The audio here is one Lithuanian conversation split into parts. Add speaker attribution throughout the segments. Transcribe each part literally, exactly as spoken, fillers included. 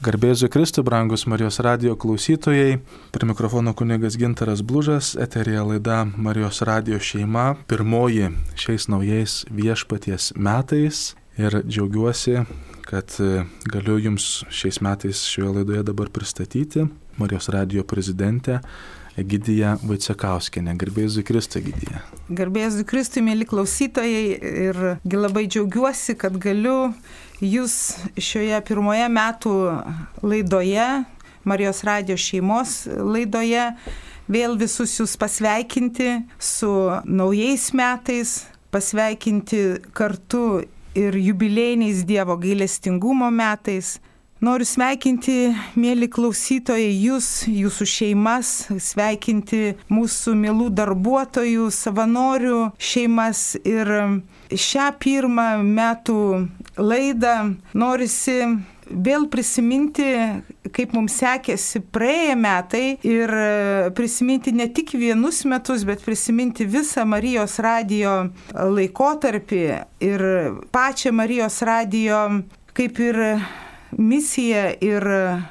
Speaker 1: Garbėzu Kristui, brangus Marijos radijo klausytojai, prie mikrofono kunigas Gintaras Blužas, eterija laida Marijos radijo šeima, pirmoji šiais naujais viešpaties metais ir džiaugiuosi, kad galiu jums šiais metais šioje laidoje dabar pristatyti Marijos radijo prezidentę Egidiją Vaicekauskienę. Garbėzu Kristui, Egidija.
Speaker 2: Garbėzu Kristui, mėly klausytojai, ir labai džiaugiuosi, kad galiu jūs šioje pirmoje metų laidoje, Marijos radijo šeimos laidoje, vėl visus jūs pasveikinti su naujais metais, pasveikinti kartu ir jubiliejiniais Dievo gailestingumo metais. Noriu sveikinti, mėly klausytojai, jūs, jūsų šeimas, sveikinti mūsų mielų darbuotojų, savanorių šeimas ir šią pirmą metų laidą norisi vėl prisiminti, kaip mums sekėsi praėję metai ir prisiminti ne tik vienus metus, bet prisiminti visą Marijos radijo laikotarpį ir pačią Marijos radijo kaip ir misija ir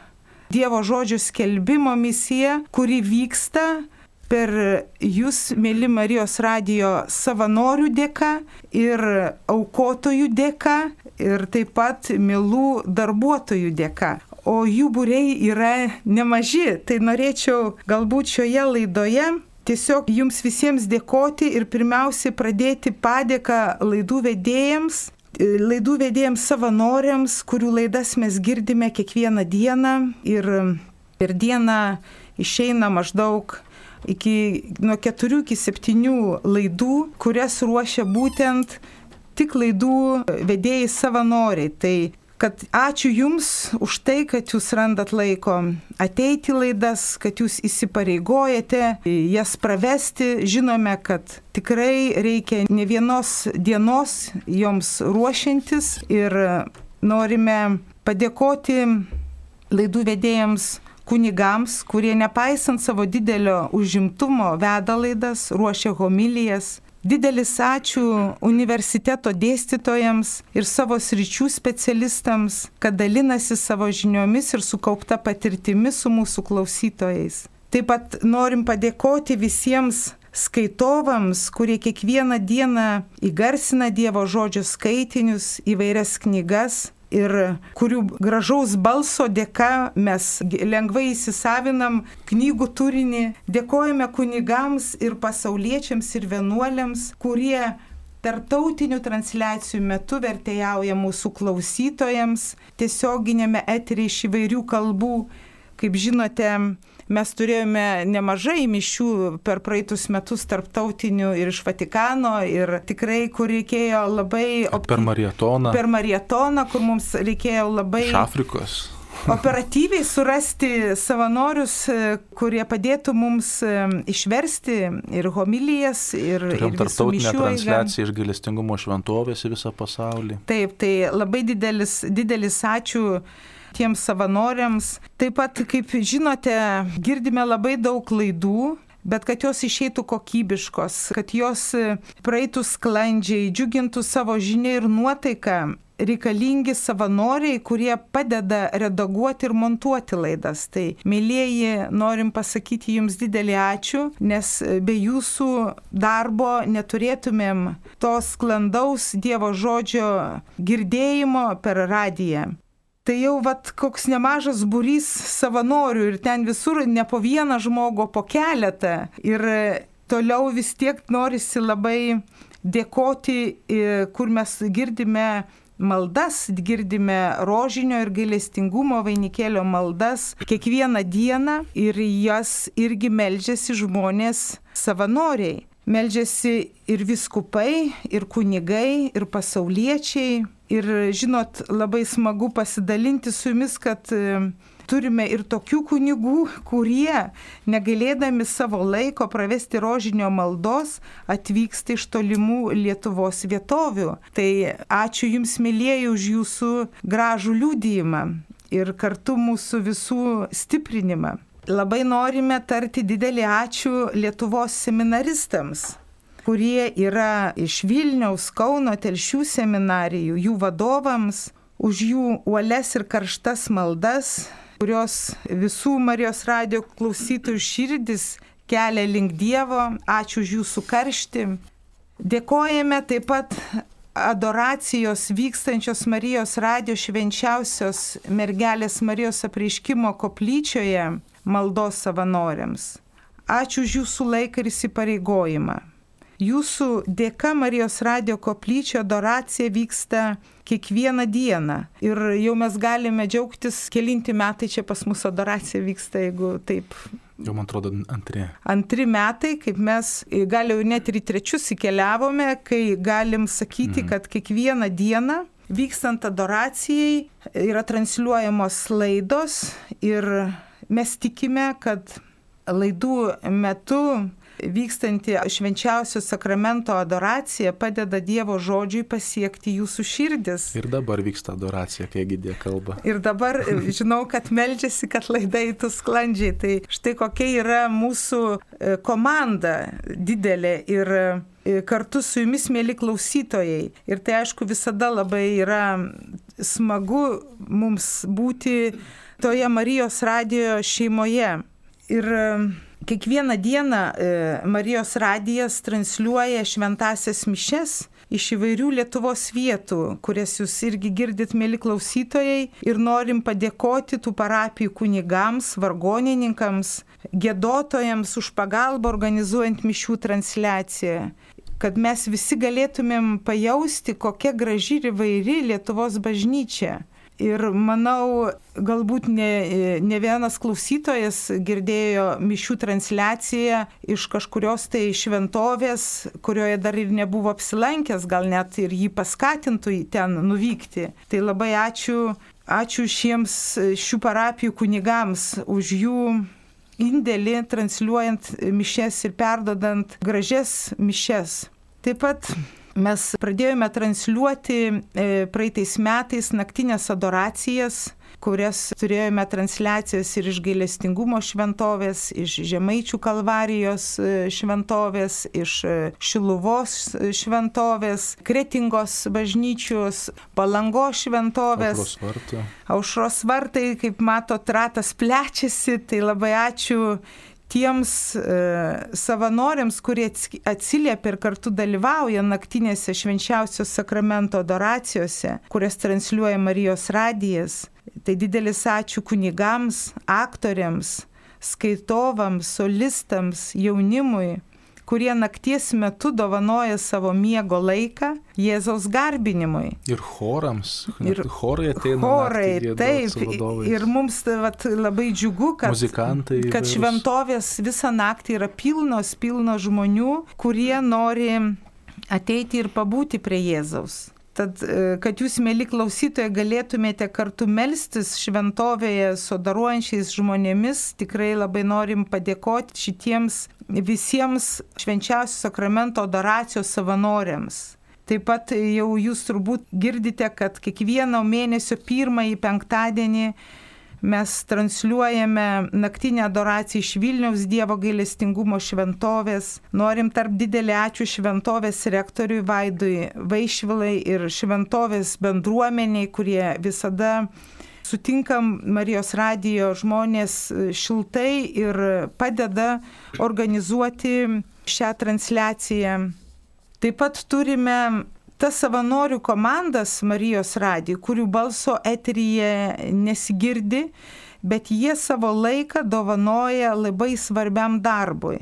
Speaker 2: Dievo žodžio skelbimo misija, kuri vyksta per jūs, mėly Marijos radijo savanorių dėka ir aukotojų dėka ir taip pat mielų darbuotojų dėka. O jų būriai yra nemaži, tai norėčiau galbūt šioje laidoje tiesiog jums visiems dėkoti ir pirmiausiai pradėti padėką laidų vedėjams, laidų vedėjams savanoriams, kurių laidas mes girdime kiekvieną dieną ir per dieną išeina maždaug iki, nuo keturių iki septynių laidų, kurias ruošia būtent tik laidų vedėjai savanoriai. Tai kad ačiū Jums už tai, kad Jūs randat laiko ateiti laidas, kad Jūs įsipareigojate jas pravesti. Žinome, kad tikrai reikia ne vienos dienos joms ruošiantis ir norime padėkoti laidų vedėjams kunigams, kurie nepaisant savo didelio užimtumo veda laidas, ruošia homilijas. Didelis ačiū universiteto dėstytojams ir savo sričių specialistams, kad dalinasi savo žiniomis ir sukaupta patirtimi su mūsų klausytojais. Taip pat norim padėkoti visiems skaitovams, kurie kiekvieną dieną įgarsina Dievo žodžio skaitinius, įvairias knygas ir kurių gražaus balso dėka mes lengvai įsisavinam knygų turinį. Dėkojame kunigams ir pasauliečiams ir vienuoliams, kurie tarptautinių transliacijų metu vertėjauja mūsų klausytojams tiesioginėme eteryje iš įvairių kalbų. Kaip žinote, mes turėjome nemažai mišių per praeitus metus tarptautinių ir iš Vatikano ir tikrai, kur reikėjo labai...
Speaker 1: Op... Per marietoną.
Speaker 2: Per marietoną, kur mums reikėjo labai...
Speaker 1: Iš Afrikos.
Speaker 2: Operatyviai surasti savanorius, kurie padėtų mums išversti ir homilijas, ir, ir visų mišių.
Speaker 1: Turėjom tarptautinę transliaciją iš gailestingumo šventovės į visą pasaulį.
Speaker 2: Taip, tai labai didelis, didelis ačiū tiems savanoriams. Taip pat, kaip žinote, girdime labai daug laidų, bet kad jos išeitų kokybiškos, kad jos praeitų sklandžiai, džiugintų savo žinią ir nuotaiką, reikalingi savanoriai, kurie padeda redaguoti ir montuoti laidas. Tai, mėlieji, norim pasakyti jums didelį ačiū, nes be jūsų darbo neturėtumėm to sklandaus Dievo žodžio girdėjimo per radiją. Tai jau vat koks nemažas būrys savanorių ir ten visur ne po vieną žmogų, po keletą. Ir toliau vis tiek norisi labai dėkoti, kur mes girdime maldas, girdime rožinio ir gailestingumo vainikėlio maldas kiekvieną dieną ir jas irgi meldžiasi žmonės savanoriai. Meldžiasi ir viskupai, ir kunigai, ir pasauliečiai. Ir žinot, labai smagu pasidalinti su jumis, kad turime ir tokių kunigų, kurie, negailėdami savo laiko pravesti rožinio maldos, atvyksta iš tolimų Lietuvos vietovių. Tai ačiū jums, mėlieji, už jūsų gražų liudijimą ir kartu mūsų visų stiprinimą. Labai norime tarti didelį ačiū Lietuvos seminaristams, kurie yra iš Vilniaus, Kauno, Telšių seminarijų, jų vadovams, už jų uoles ir karštas maldas, kurios visų Marijos radijo klausytojų širdis kelia link Dievo. Ačiū už jūsų karštį. Dėkojame taip pat adoracijos vykstančios Marijos radijo švenčiausios mergelės Marijos apreiškimo koplyčioje maldos savanoriams. Ačiū už jūsų laiką ir įsipareigojimą. Jūsų dėka Marijos radijo koplyčio adoracija vyksta kiekvieną dieną. Ir jau mes galime džiaugtis, kelinti metai čia pas mus adoracija vyksta, jeigu taip.
Speaker 1: Jau man atrodo antri.
Speaker 2: Antri metai, kaip mes gal jau net ir į trečius įkeliavome, kai galim sakyti, mm. kad kiekvieną dieną vykstant adoracijai yra transliuojamos laidos ir mes tikime, kad laidų metu vykstanti švenčiausio sakramento adoracija padeda Dievo žodžiui pasiekti jūsų širdis.
Speaker 1: Ir dabar vyksta adoracija, kai Egidija kalba.
Speaker 2: Ir dabar žinau, kad meldžiasi, kad laida eitų sklandžiai. Tai štai kokia yra mūsų komanda didelė ir kartu su jumis, mėly klausytojai. Ir tai aišku visada labai yra smagu mums būti toje Marijos radijo šeimoje. Ir kiekvieną dieną Marijos radijas transliuoja šventąsias mišias iš įvairių Lietuvos vietų, kurias jūs irgi girdit, mėly klausytojai, ir norim padėkoti tų parapijų kunigams, vargonininkams, giedotojams už pagalbą organizuojant mišių transliaciją, kad mes visi galėtumėm pajausti, kokia graži ir įvairi Lietuvos bažnyčia. Ir manau, galbūt ne, ne vienas klausytojas girdėjo mišių transliaciją iš kažkurios tai šventovės, kurioje dar ir nebuvo apsilankęs, gal net ir jį paskatintų ten nuvykti. Tai labai ačiū, ačiū šiems šių parapijų kunigams už jų indėlį transliuojant mišias ir perdodant gražias mišias. Taip pat mes pradėjome transliuoti praeitais metais naktinės adoracijas, kurias turėjome transliacijas ir iš Gailestingumo šventovės, iš Žemaičių Kalvarijos šventovės, iš Šiluvos šventovės, Kretingos bažnyčios, Palangos šventovės.
Speaker 1: Aušros vartai.
Speaker 2: Aušros vartai, kaip matot, ratas plečiasi, tai labai ačiū tiems e, savanoriams, kurie atsiliepia ir kartu dalyvauja naktinėse švenčiausio sakramento adoracijose, kurias transliuoja Marijos radijas. Tai didelis ačiū kunigams, aktoriams, skaitovams, solistams, jaunimui, kurie nakties metu dovanoja savo miego laiką Jėzaus garbinimui.
Speaker 1: Ir chorams. Ir chorai ateina.
Speaker 2: Chorai,
Speaker 1: naktį,
Speaker 2: taip. Ir mums vat, labai džiugu, kad,
Speaker 1: muzikantai,
Speaker 2: kad šventovės visą naktį yra pilnos, pilnos žmonių, kurie nori ateiti ir pabūti prie Jėzaus. Tad, kad jūs, mėly klausytojai, galėtumėte kartu melstis šventovėje su adoruojančiais žmonėmis, tikrai labai norim padėkoti šitiems visiems švenčiausio sakramento adoracijos savanoriams. Taip pat jau jūs turbūt girdite, kad kiekvieno mėnesio pirmąjį penktadienį mes transliuojame naktinę adoraciją iš Vilniaus Dievo Gailestingumo šventovės. Norim tarp didelį ačiū šventovės rektoriui Vaidui Vaišvilai ir šventovės bendruomeniai, kurie visada sutinkam Marijos radijo žmonės šiltai ir padeda organizuoti šią transliaciją. Taip pat turime tas savanorių komandas Marijos radijų, kurių balso eteryje nesigirdi, bet jie savo laiką dovanoja labai svarbiam darbui.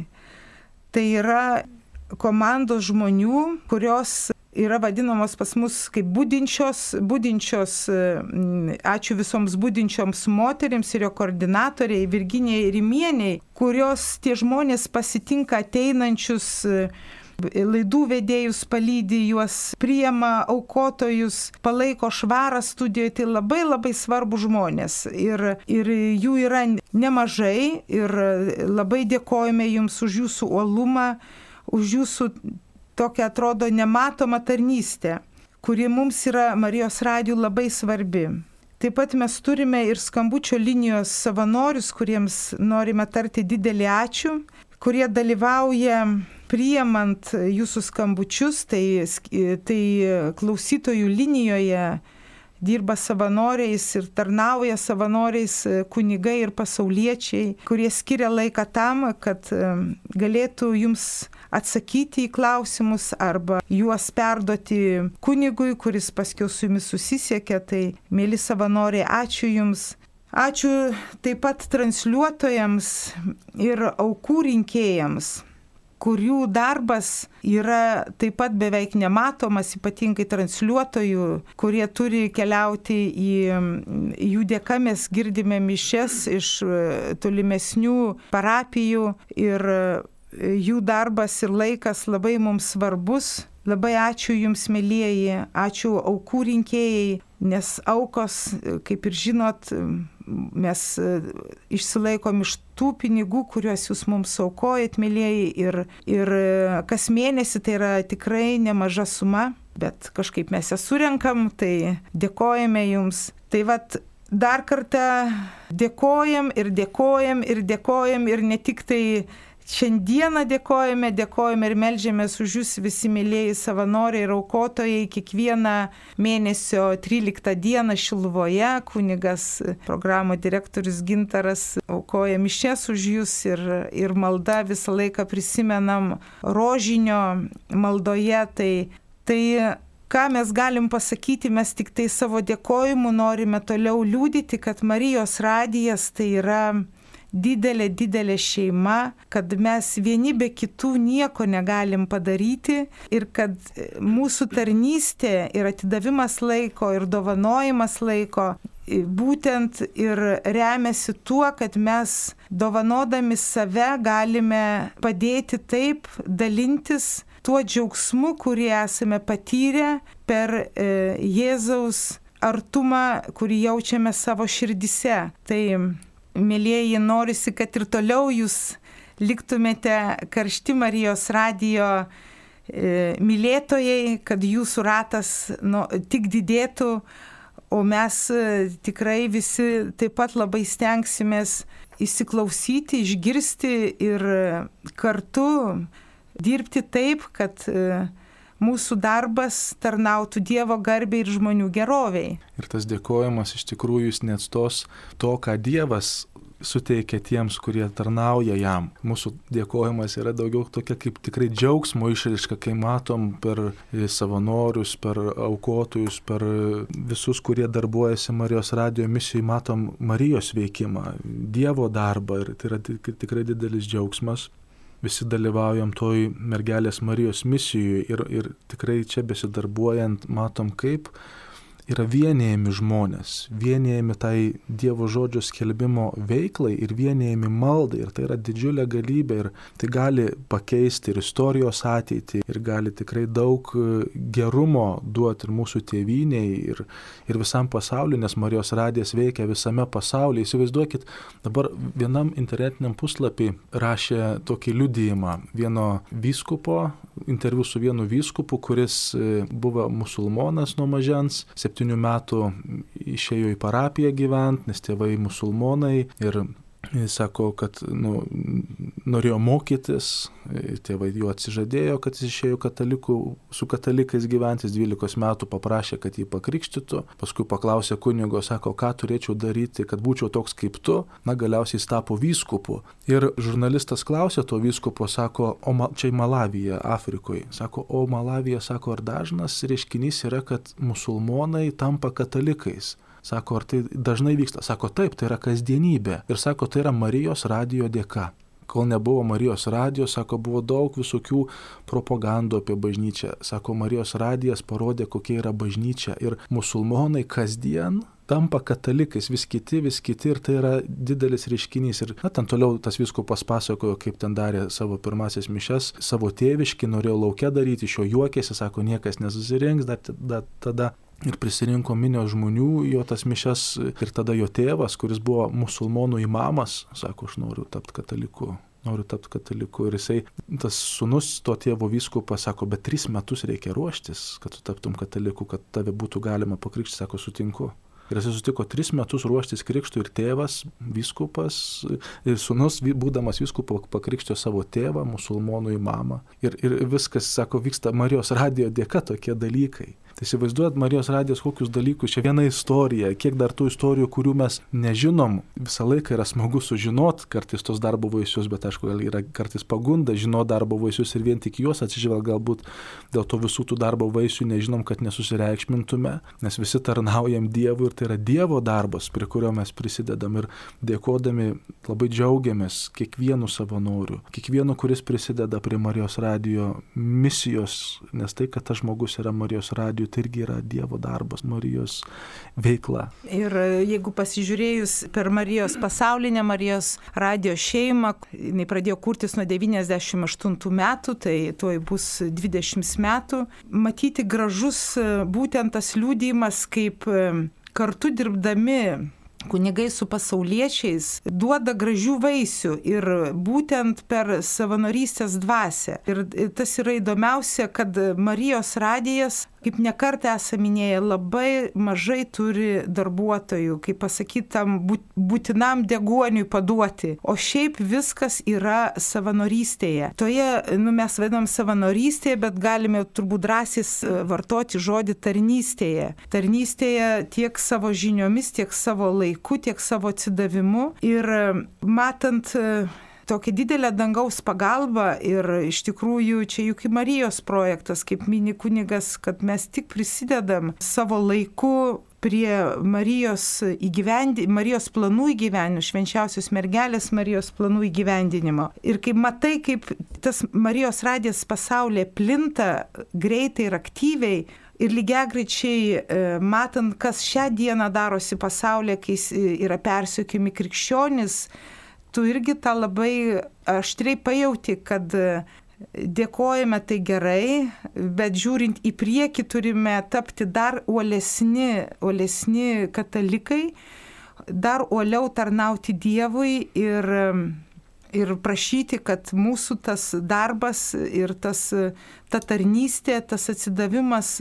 Speaker 2: Tai yra komandos žmonių, kurios yra vadinamos pas mus kaip budinčios, budinčios, ačiū visoms budinčioms moterims ir jo koordinatoriai Virginijai Rimieniai, kurios tie žmonės pasitinka ateinančius laidų vedėjus, palydi juos, priima aukotojus, palaiko švarą studijoje, tai labai labai svarbų žmonės. Ir, ir jų yra nemažai ir labai dėkojame jums už jūsų uolumą, už jūsų tokią atrodo nematomą tarnystę, kuri mums yra Marijos radijų labai svarbi. Taip pat mes turime ir skambučio linijos savanorius, kuriems norime tarti didelį ačiū, kurie dalyvauja priimant jūsų skambučius, tai, tai klausytojų linijoje dirba savanoriais ir tarnauja savanoriais kunigai ir pasauliečiai, kurie skiria laiką tam, kad galėtų jums atsakyti į klausimus arba juos perduoti kunigui, kuris paskiau su jumis susisiekia. Tai, mėly savanoriai, ačiū jums. Ačiū taip pat transliuotojams ir aukų rinkėjams, kurių darbas yra taip pat beveik nematomas, ypatingai transliuotojų, kurie turi keliauti į, jų dėka mes girdime mišias iš tolimesnių parapijų ir jų darbas ir laikas labai mums svarbus. Labai ačiū jums, mėlyjeji, ačiū aukų rinkėjai, nes aukos, kaip ir žinot, mes išsilaikom iš tų pinigų, kuriuos jūs mums aukojat, mėlyjeji, ir, ir kas mėnesį tai yra tikrai nemaža suma, bet kažkaip mes ją surenkam, tai dėkojame jums. Tai vat, dar kartą dėkojam ir dėkojam ir dėkojam ir ne tik tai šiandieną dėkojame, dėkojame ir melžiamės už jūs visi mylėjai savanoriai ir aukotojai. Kiekvieną mėnesio tryliktą dieną Šiluvoje kunigas, programo direktorius Gintaras aukoja mišias už jūs ir, ir malda visą laiką prisimenam rožinio maldoje. Tai, tai ką mes galim pasakyti, mes tik tai savo dėkojimu norime toliau liudyti, kad Marijos radijas tai yra didelė, didelė šeima, kad mes vieni be kitų nieko negalim padaryti ir kad mūsų tarnystė ir atidavimas laiko ir dovanojimas laiko būtent ir remiasi tuo, kad mes dovanodami save galime padėti taip, dalintis tuo džiaugsmu, kurį esame patyrę per e, Jėzaus artumą, kurį jaučiame savo širdise. Tai mėlyjeji, norisi, kad ir toliau jūs liktumėte karšti Marijos radijo e, mylėtojai, kad jūsų ratas nu, tik didėtų, o mes e, tikrai visi taip pat labai stengsimės įsiklausyti, išgirsti ir kartu dirbti taip, kad e, mūsų darbas tarnautų Dievo garbei ir žmonių geroviai.
Speaker 1: Ir tas dėkojimas iš tikrųjų jis neatstos to, ką Dievas suteikia tiems, kurie tarnauja jam. Mūsų dėkojimas yra daugiau tokia kaip tikrai džiaugsmo išraiška, kai matom per savanorius, per aukotojus, per visus, kurie darbuojasi Marijos radijo misijai, matom Marijos veikimą, Dievo darbą ir tai yra tikrai didelis džiaugsmas. Visi dalyvaujam toj mergelės Marijos misijui ir, ir tikrai čia besidarbuojant matom, kaip yra vienijami žmonės, vienijami tai Dievo žodžio skelbimo veiklai ir vienijami maldai. Ir tai yra didžiulė galybė ir tai gali pakeisti ir istorijos ateitį ir gali tikrai daug gerumo duoti ir mūsų tėvynei ir, ir visam pasauliu, nes Marijos radijas veikia visame pasaulyje. Įsivaizduokit, dabar vienam internetiniam puslapį rašė tokį liudijimą vieno vyskupo, interviu su vienu vyskupu, kuris buvo musulmonas nuo mažens, septynių metų išėjo į parapiją gyvent, nes tėvai musulmonai ir jis sako, kad nu, norėjo mokytis, tėvai jo atsižadėjo, kad jis išėjo katalikų, su katalikais gyventis, dvylikos metų paprašė, kad jį pakrikštytų, paskui paklausė kunigo, sako, ką turėčiau daryti, kad būčiau toks kaip tu, na galiausiai jis tapo vyskupu. Ir žurnalistas klausė to vyskupo, sako, o ma, čia Malavija, Afrikoje, sako, o Malavija, sako, ar dažnas reiškinys yra, kad musulmonai tampa katalikais? Sako, ar tai dažnai vyksta? Sako, taip, tai yra kasdienybė. Ir sako, tai yra Marijos radijo dėka. Kol nebuvo Marijos radijo, sako, buvo daug visokių propagandų apie bažnyčią. Sako, Marijos radijas parodė, kokia yra bažnyčia. Ir musulmonai kasdien tampa katalikais, vis kiti, vis kiti, ir tai yra didelis reiškinys. Ir na, ten toliau tas vyskupas pasakojo, kaip ten darė savo pirmasis mišias, savo tėviškį, norėjo lauke daryti, iš jo juokėsi, sako, niekas nesusirinks, dar, dar tada. Ir prisirinko minios žmonių, jo tas mišias, ir tada jo tėvas, kuris buvo musulmonų imamas, sako, aš noriu tapti kataliku, noriu tapti kataliku. Ir jisai, tas sūnus to tėvo vyskupas, sako, bet tris metus reikia ruoštis, kad tu taptum kataliku, kad tave būtų galima pakrikštyti, sako, sutinku. Ir jisai sutiko tris metus ruoštis krikštui ir tėvas, vyskupas, ir sūnus, būdamas vyskupu, pakrikštio savo tėvą, musulmonų imamą. Ir, ir viskas, sako, vyksta Marijos radijo dėka tokie dalykai. Tai įsivaizduojat, Marijos radijas kokius dalykus, čia viena istorija, kiek dar tų istorijų, kurių mes nežinom, visą laiką yra smagu sužinot, kartais tos darbo vaisius, bet aišku, yra kartais pagunda žinot darbo vaisius ir vien tik juos atsižvelg, galbūt dėl to visų tų darbo vaisių nežinom, kad nesusireikšmintume, nes visi tarnaujam Dievui ir tai yra Dievo darbas, prie kurio mes prisidedam ir dėkodami labai džiaugiamės kiekvienu savanoriu, kiekvienu, kuris prisideda prie Marijos radijo misijos, nes tai, kad tas žmogus yra Marijos radijo, tai irgi yra Dievo darbas, Marijos veikla.
Speaker 2: Ir jeigu pasižiūrėjus per Marijos pasaulinę Marijos radijo šeimą, jinai pradėjo kurtis nuo devyniasdešimt aštuntų metų, tai tuoj bus dvidešimt metų, matyti gražus būtent tas liudijimas, kaip kartu dirbdami kunigai su pasauliečiais duoda gražių vaisių ir būtent per savanorystės dvasią. Ir tas yra įdomiausia, kad Marijos radijas, kaip nekartą esame minėję, labai mažai turi darbuotojų, kaip pasakytam, būtinam deguoniui paduoti. O šiaip viskas yra savanorystėje. Toje, nu, mes vadinam savanorystėje, bet galime turbūt drąsiai vartoti žodį tarnystėje. Tarnystėje tiek savo žiniomis, tiek savo laiku, tiek savo atsidavimu. Ir matant tokia didelė dangaus pagalba ir iš tikrųjų čia juk Marijos projektas, kaip mini kunigas, kad mes tik prisidedam savo laiku prie Marijos, įgyvendi, Marijos planų įgyvendinimo, švenčiausios mergelės Marijos planų įgyvendinimo. Ir kaip matai, kaip tas Marijos radijas pasaulyje plinta greitai ir aktyviai, ir lygiagrečiai matant, kas šią dieną darosi pasaulyje, kai yra persekiojami krikščionys, tu irgi tą labai aštriai pajauti, kad dėkojame tai gerai, bet žiūrint į priekį turime tapti dar uolesni, uolesni katalikai, dar uoliau tarnauti Dievui ir, ir prašyti, kad mūsų tas darbas ir tas, ta tarnystė, tas atsidavimas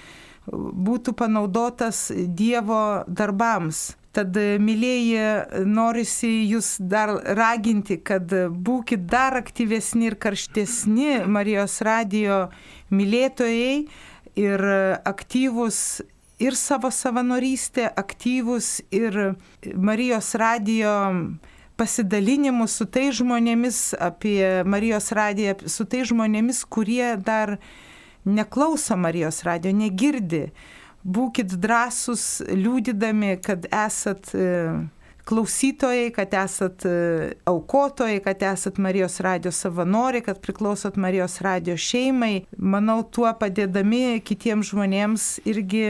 Speaker 2: būtų panaudotas Dievo darbams. Tad, mylėjai, norisi jūs dar raginti, kad būkit dar aktyvesni ir karštesni Marijos radijo mylėtojai ir aktyvus ir savo savanorystė, aktyvus ir Marijos radijo pasidalinimu su tai žmonėmis, apie Marijos radiją, su tai žmonėmis, kurie dar neklauso Marijos radijo, negirdi. Būkit drąsūs, liūdydami, kad esat klausytojai, kad esat aukotojai, kad esat Marijos radijo savanoriai, kad priklausot Marijos radijo šeimai. Manau, tuo padėdami kitiems žmonėms irgi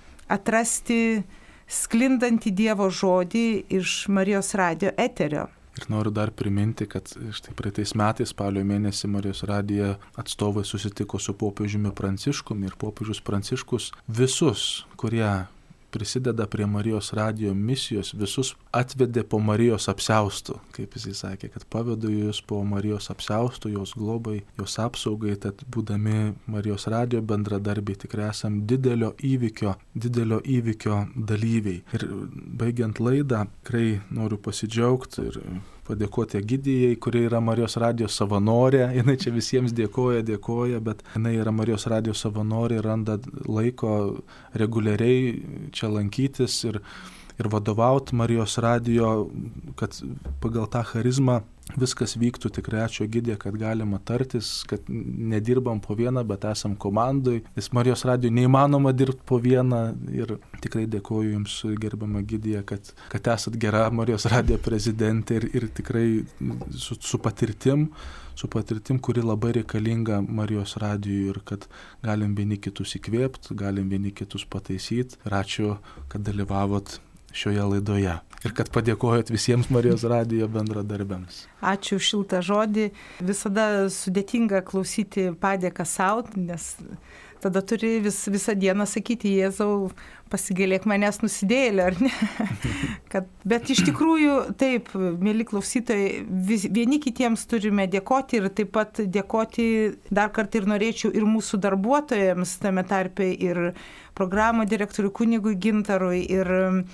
Speaker 2: atrasti sklindantį Dievo žodį iš Marijos radijo eterio.
Speaker 1: Ir noriu dar priminti, kad štai praeitais metais spalio mėnesį Marijos radijo atstovai susitiko su popiežiumi Pranciškumi ir popiežius Pranciškus visus, kurie prisideda prie Marijos radijo misijos, visus atvedė po Marijos apsiaustų, kaip jis sakė, kad pavedu jūs po Marijos apsiaustų, jos globai, jos apsaugai, tad būdami Marijos radijo bendradarbiai tikrai esam didelio įvykio, didelio įvykio dalyviai. Ir baigiant laidą, tikrai noriu pasidžiaugti ir padėkoti Egidijai, kuri yra Marijos radijo savanorė. Jinai čia visiems dėkoja, dėkoja, bet jinai yra Marijos radijo savanorė, randa laiko reguliariai čia lankytis ir, ir vadovauti Marijos radijo, kad pagal tą charizmą viskas vyktų. Tikrai ačiū Egidija, kad galima tartis, kad nedirbam po vieną, bet esam komandai. Nes Marijos radijo neįmanoma dirbti po vieną ir tikrai dėkoju Jums, gerbiama Egidija, kad, kad esat gera Marijos radijo prezidentė ir, ir tikrai su, su patirtim, su patirtim, kuri labai reikalinga Marijos radijui ir kad galim vieni kitus įkvėpti, galim vieni kitus pataisyti. Ir ačiū, kad dalyvavot šioje laidoje. Ir kad padėkojot visiems Marijos radijo bendradarbiams.
Speaker 2: Ačiū šiltą žodį. Visada sudėtinga klausyti padėką sau, nes tada turi vis, visą dieną sakyti, Jėzau, pasigailėk manęs nusidėjėlė, ar ne? Kad, bet iš tikrųjų, taip, mėly klausytojai, vis, vieni kitiems turime dėkoti ir taip pat dėkoti dar kartą ir norėčiau ir mūsų darbuotojams, tame tarpe ir programų direktoriui kunigui Gintarui ir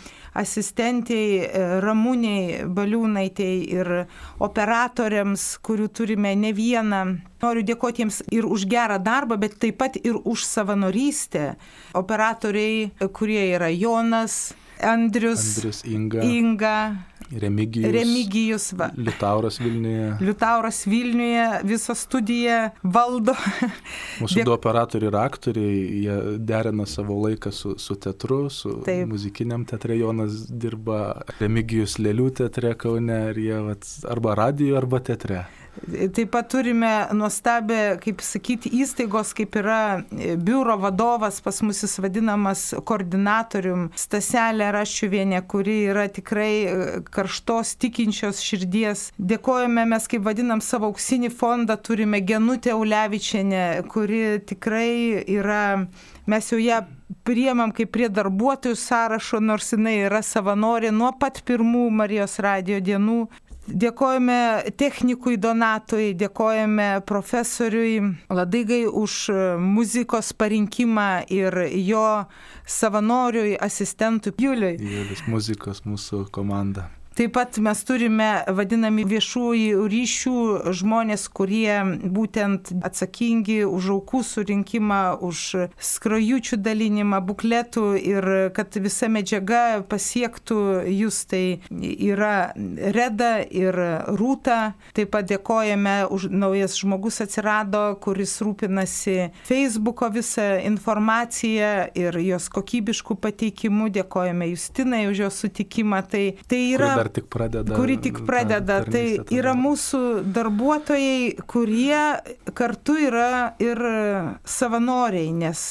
Speaker 2: asistentiai Ramūniai Baliūnaitei ir operatoriams, kurių turime ne vieną. Noriu dėkoti jiems ir už gerą darbą, bet taip pat ir už savanorystę. Operatoriai, kurie yra Jonas, Andrius,
Speaker 1: Andrius Inga,
Speaker 2: Inga
Speaker 1: Remigijus,
Speaker 2: Remigijus va.
Speaker 1: Liutauras Vilniuje.
Speaker 2: Liutauras Vilniuje visą studiją valdo.
Speaker 1: Mūsų du operatoriai ir aktoriai, jie derina savo laiką su, su teatru, su Taip. Muzikiniam teatre. Jonas dirba Remigijus Lėlių teatre Kaune ir jie vat, arba radijo, arba teatre.
Speaker 2: Taip pat turime nuostabę, kaip sakyti, įstaigos, kaip yra biuro vadovas, pas mus jis vadinamas koordinatorium Staselė Raščiuvienė, kuri yra tikrai karštos tikinčios širdies. Dėkojame, mes kaip vadinam savo auksinį fondą, turime Genutę Ulevičienę, kuri tikrai yra, mes jau ją priemam kaip prie darbuotojų sąrašo, nors jinai yra savanorė nuo pat pirmų Marijos radijo dienų. Dėkojame technikui Donatui, dėkojame profesoriui Ladaigai už muzikos parinkimą ir jo savanoriui, asistentui Juliui.
Speaker 1: Julius muzikos mūsų komanda.
Speaker 2: Taip pat mes turime vadinami viešųjų ryšių žmonės, kurie būtent atsakingi už aukų surinkimą, už skrajučių dalinimą, bukletų ir kad visa medžiaga pasiektų jūs. Tai yra Reda ir Rūta. Taip pat dėkojame, už naujas žmogus atsirado, kuris rūpinasi Facebooko visą informaciją ir jos kokybiškų pateikimų. Dėkojame Justinai už jos sutikimą. Tai, tai yra
Speaker 1: Tik pradeda,
Speaker 2: kuri tik pradeda. Tai yra mūsų darbuotojai, kurie kartu yra ir savanoriai, nes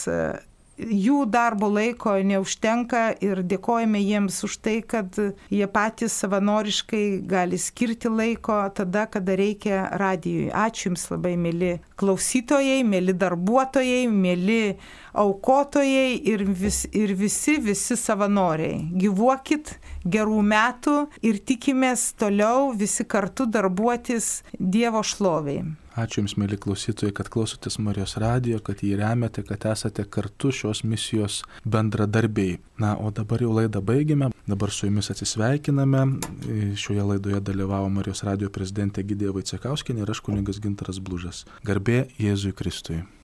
Speaker 2: jų darbo laiko neužtenka ir dėkojame jiems už tai, kad jie patys savanoriškai gali skirti laiko tada, kada reikia radijui. Ačiū Jums labai, mėly klausytojai, mėly darbuotojai, mėly aukotojai ir, vis, ir visi, visi savanoriai. Gyvuokit, gerų metų ir tikimės toliau visi kartu darbuotis Dievo šloviai.
Speaker 1: Ačiū Jums, mėly klausytojai, kad klausotės Marijos radijo, kad jį remiate, kad esate kartu šios misijos bendradarbiai. Na, o dabar jau laidą baigėme. Dabar su Jumis atsisveikiname. Šioje laidoje dalyvavo Marijos radijo prezidentė Egidija Vaicekauskienė ir aš kunigas Gintaras Blužas. Garbė Jėzui Kristui.